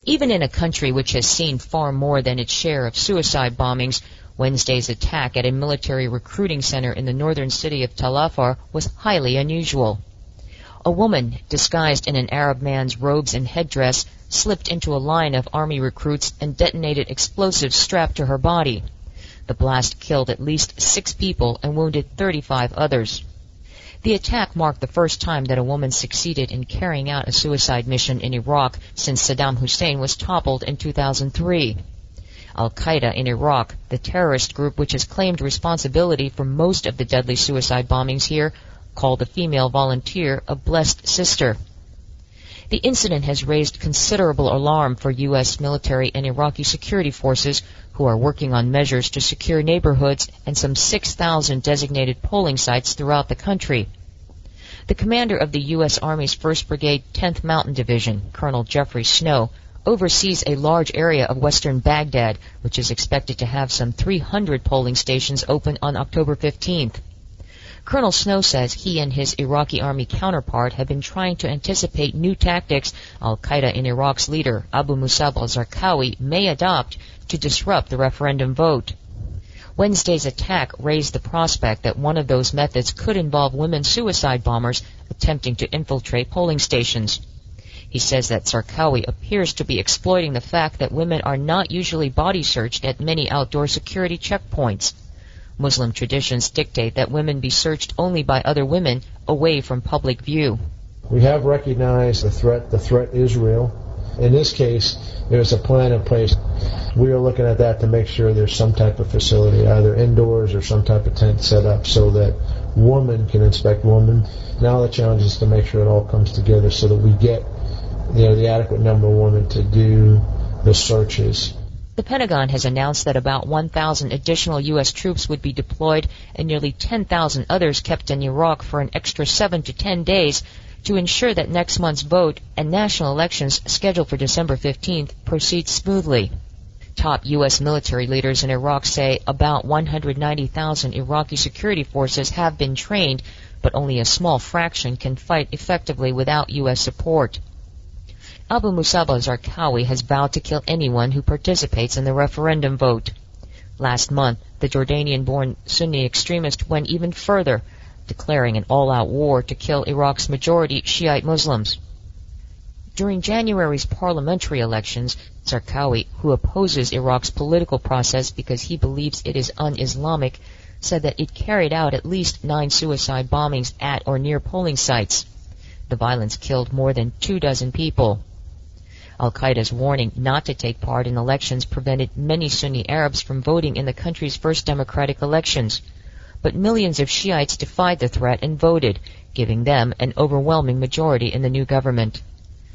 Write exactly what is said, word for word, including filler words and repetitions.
Even in a country which has seen far more than its share of suicide bombings, Wednesday's attack at a military recruiting center in the northern city of Tal Afar was highly unusual. A woman, disguised in an Arab man's robes and headdress, slipped into a line of army recruits and detonated explosives strapped to her body. The blast killed at least six people and wounded thirty-five others. The attack marked the first time that a woman succeeded in carrying out a suicide mission in Iraq since Saddam Hussein was toppled in two thousand three. Al-Qaeda in Iraq, the terrorist group which has claimed responsibility for most of the deadly suicide bombings here, called the female volunteer a blessed sister. The incident has raised considerable alarm for U S military and Iraqi security forces, who are working on measures to secure neighborhoods and some six thousand designated polling sites throughout the country. The commander of the U S Army's first Brigade tenth Mountain Division, Colonel Jeffrey Snow, oversees a large area of western Baghdad, which is expected to have some three hundred polling stations open on October fifteenth. Colonel Snow says he and his Iraqi army counterpart have been trying to anticipate new tactics Al-Qaeda in Iraq's leader, Abu Musab al-Zarqawi, may adopt to disrupt the referendum vote. Wednesday's attack raised the prospect that one of those methods could involve women suicide bombers attempting to infiltrate polling stations. He says that Zarqawi appears to be exploiting the fact that women are not usually body searched at many outdoor security checkpoints. Muslim traditions dictate that women be searched only by other women away from public view. We have recognized the threat. The threat is real. In this case, there's a plan in place. We are looking at that to make sure there's some type of facility, either indoors or some type of tent set up so that woman can inspect woman. Now the challenge is to make sure it all comes together so that we get, you know, the adequate number of women to do the searches. The Pentagon has announced that about one thousand additional U S troops would be deployed and nearly ten thousand others kept in Iraq for an extra seven to ten days to ensure that next month's vote and national elections scheduled for December fifteenth proceed smoothly. Top U S military leaders in Iraq say about one hundred ninety thousand Iraqi security forces have been trained, but only a small fraction can fight effectively without U S support. Abu Musab al-Zarqawi has vowed to kill anyone who participates in the referendum vote. Last month, the Jordanian-born Sunni extremist went even further, declaring an all-out war to kill Iraq's majority Shiite Muslims. During January's parliamentary elections, Zarqawi, who opposes Iraq's political process because he believes it is un-Islamic, said that it carried out at least nine suicide bombings at or near polling sites. The violence killed more than two dozen people. Al-Qaeda's warning not to take part in elections prevented many Sunni Arabs from voting in the country's first democratic elections. But millions of Shiites defied the threat and voted, giving them an overwhelming majority in the new government.